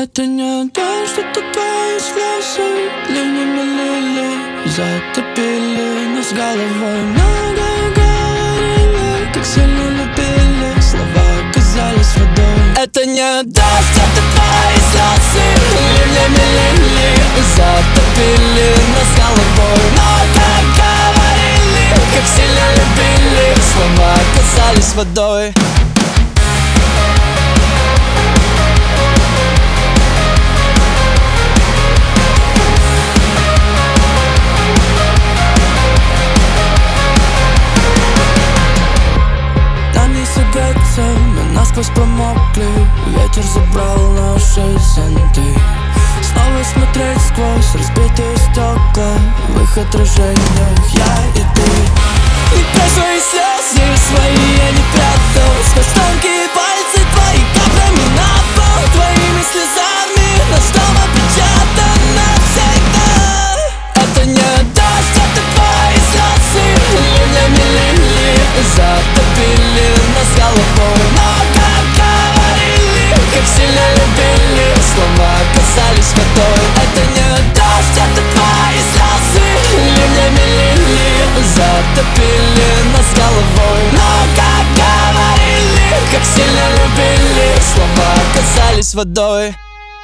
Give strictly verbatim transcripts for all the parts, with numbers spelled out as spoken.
Это не дождь, это твои слезы. Ливнями лили, затопили нас головой. Много говорили, как сильно любили. Слова оказались водой. Это не дождь, это твои слезы. Ливнями лили, затопили нас головой. Много говорили, как сильно любили. Слова оказались водой. Мы насквозь промокли, ветер забрал наши зонты. Снова смотреть сквозь разбитые стекла, в их отражениях я и ты. Никто свои слезы свои я не прятал. Сквозь тонкие пальцы твои каплями на пол. Твоими слезами наш дом опечатан навсегда. Это не дождь, это твои слезы. Ливнями лили, затопили нас головой. Много говорили, как сильно любили. Слова касались водой. Это не дождь, это твои слезы. Ливнями лили, затопили нас головой. Много говорили, как сильно любили. Слова касались водой.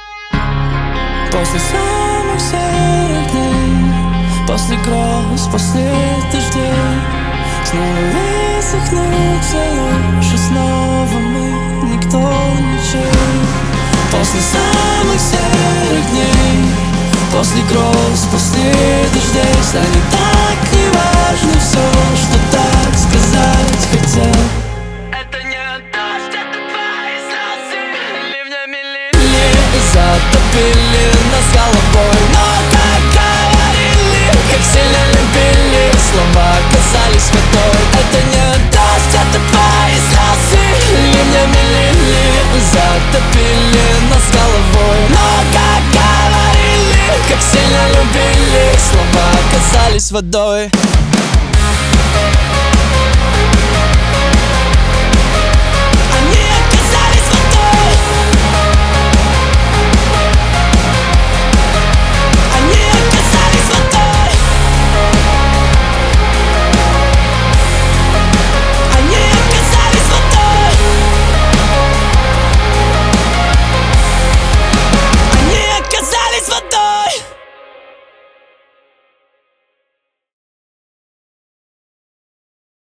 После самых серых дней, после гроз, после дождей, снова высохнут все лужи, снова мы, никто ничей. После самых серых дней, после гроз, после дождей, станет так неважно все, что так сказать хотел. Это не дождь, это твои слезы. Ливнями лили, затопили нас головой. Много говорили, как сильно любили. Слова касались водой. Это не дождь, это твои слезы. Ливнями лили, затопили нас головой. Много говорили, как сильно любили. Слова касались водой.